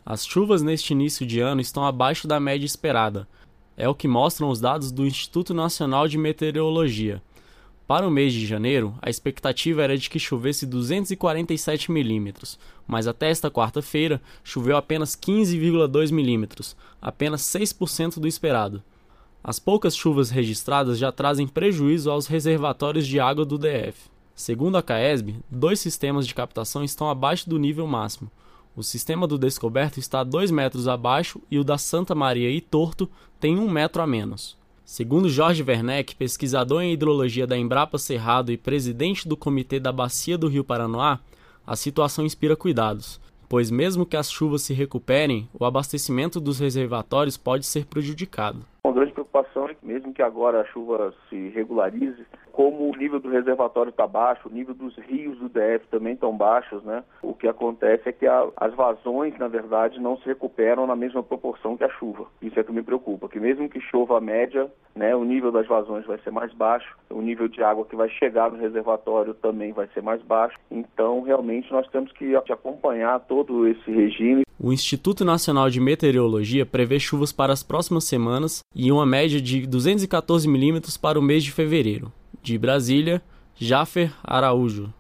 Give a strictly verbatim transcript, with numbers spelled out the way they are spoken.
As chuvas neste início de ano estão abaixo da média esperada. É o que mostram os dados do Instituto Nacional de Meteorologia. Para o mês de janeiro, a expectativa era de que chovesse duzentos e quarenta e sete milímetros, mas até esta quarta-feira choveu apenas quinze vírgula dois milímetros, apenas seis por cento do esperado. As poucas chuvas registradas já trazem prejuízo aos reservatórios de água do D F. Segundo a CAESB, dois sistemas de captação estão abaixo do nível máximo. O sistema do Descoberto está dois metros abaixo e o da Santa Maria e Torto tem um metro a menos. Segundo Jorge Werneck, pesquisador em hidrologia da Embrapa Cerrado e presidente do Comitê da Bacia do Rio Paranoá, a situação inspira cuidados, pois mesmo que as chuvas se recuperem, o abastecimento dos reservatórios pode ser prejudicado. Uma grande preocupação é que mesmo que agora a chuva se regularize, como o nível do reservatório está baixo, o nível dos rios do D F também estão baixos, né? O que acontece é que a, as vazões, na verdade, não se recuperam na mesma proporção que a chuva. Isso é que me preocupa, que mesmo que chova a média, né, o nível das vazões vai ser mais baixo, o nível de água que vai chegar no reservatório também vai ser mais baixo. Então, realmente, nós temos que acompanhar todo esse regime. O Instituto Nacional de Meteorologia prevê chuvas para as próximas semanas e uma média de duzentos e quatorze milímetros para o mês de fevereiro. De Brasília, Jáfer Araújo.